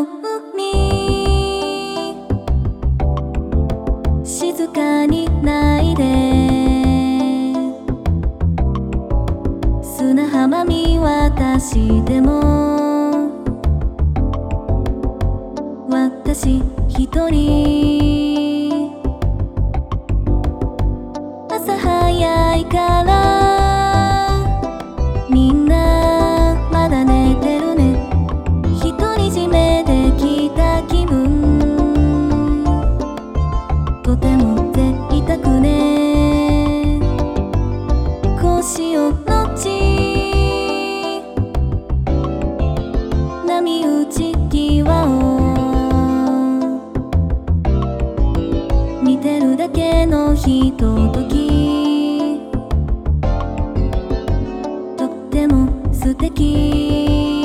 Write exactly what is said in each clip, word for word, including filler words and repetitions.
の海静かにないで砂浜見渡しても私一人朝早いからみんなまだ寝てるね独り占めできた気分とても贅沢ね腰をのち波打ち際を見てるだけのひとときとっても素敵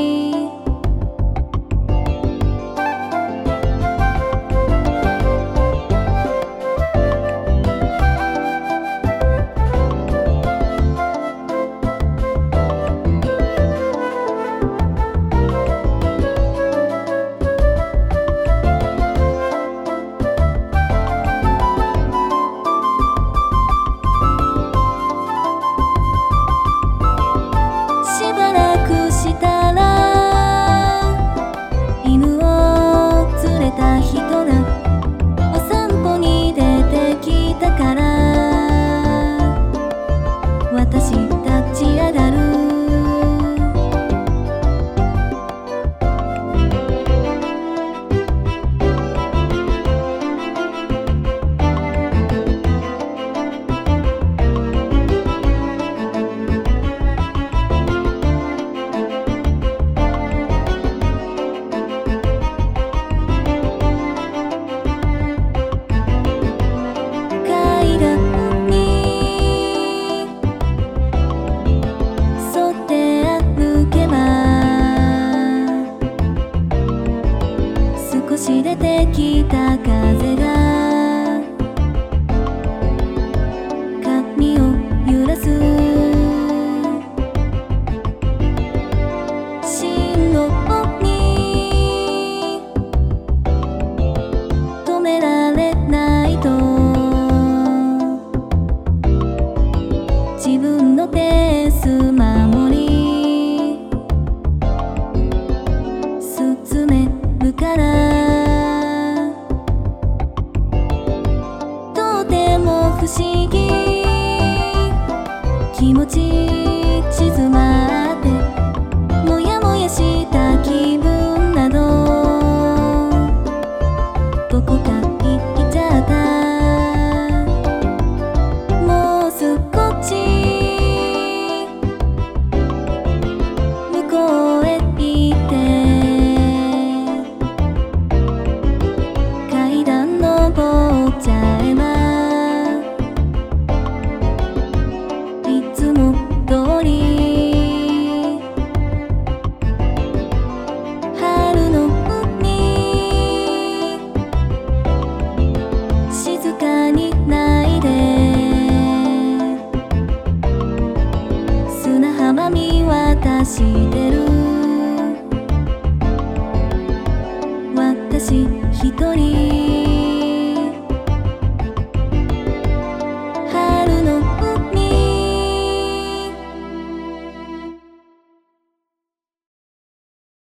私立ち上がる階段出てきた風が髪を揺らす信号に止められないと自分のペース守り進めるから不思議気持ち静まってもやもやした気分などどこか行っちゃったもう少し向こうへ行って階段登っちゃえば見渡してる私一人